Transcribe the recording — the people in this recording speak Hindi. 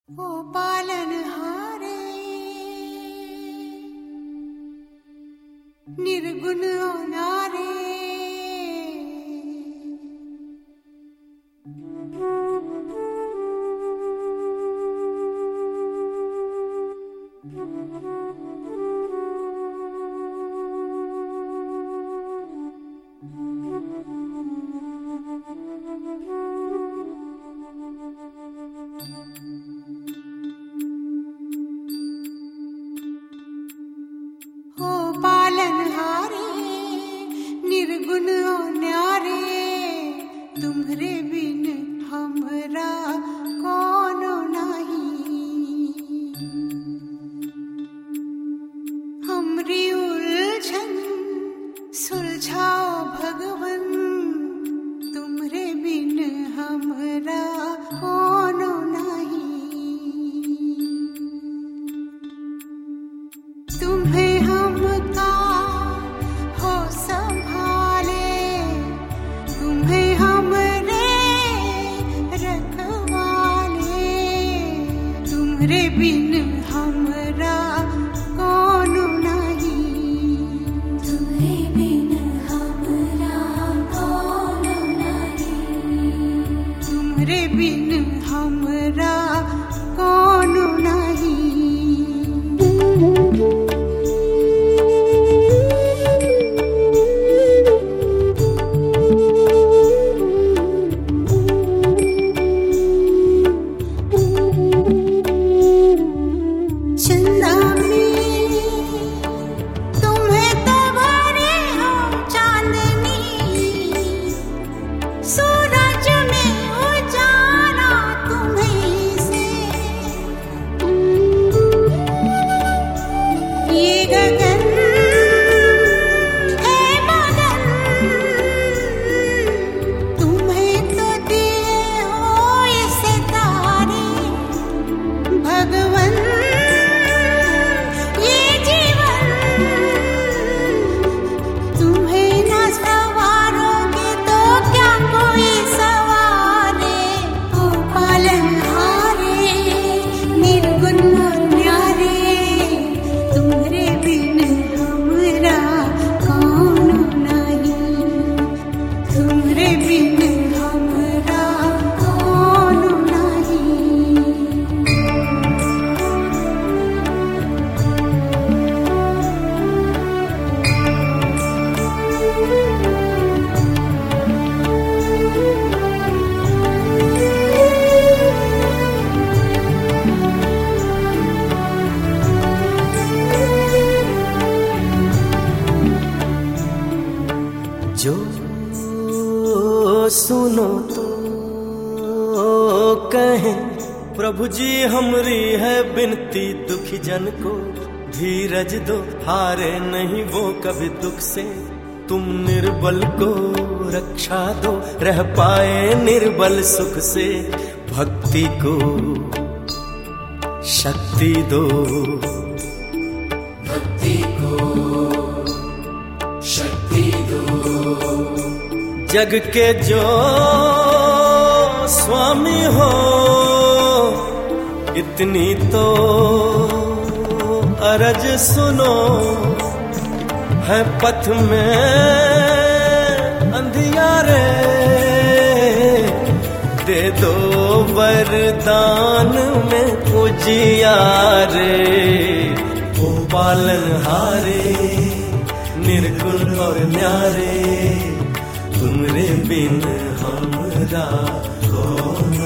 ओ पालनहारे निर्गुण नारे, ओ पालनहारे निर्गुण न्यारे, तुम्हरे बिन हमरा कोनो नहीं। हमरी उलझन सुलझाओ भगवन, तुम्हरे बिन हमरा कोनो नहीं। तुम्हें हमका हो संभाले, तुम्हें हमरे रखवाले, तुम्हरे बिन हमरा कोनो नहीं। तुम्हें बिन हमरा कोनो नहीं। तुम्हरे बिन हमरा कोनो नहीं। चंदा में तुम्हें तो भरे हो चांदनी, सूरज में उजाला तुम्हीं से। ये गगन है मगन, तुम्हें तो दिए हो ये सितारे भगवन। जो सुनो तो कहें प्रभु जी, हमरी है बिनती दुखी जन को धीरज दो, हारे नहीं वो कभी दुख से। तुम निर्बल को रक्षा दो, रह पाए निर्बल सुख से। भक्ति को शक्ति दो, भक्ति को शक्ति दो। जग के जो स्वामी हो, इतनी तो अरज सुनो। है पथ में अंधियारे, दे दो वरदान में उजियारे। ओ पालनहारे निर्गुण और न्यारे, तुमरे बिन हमरा को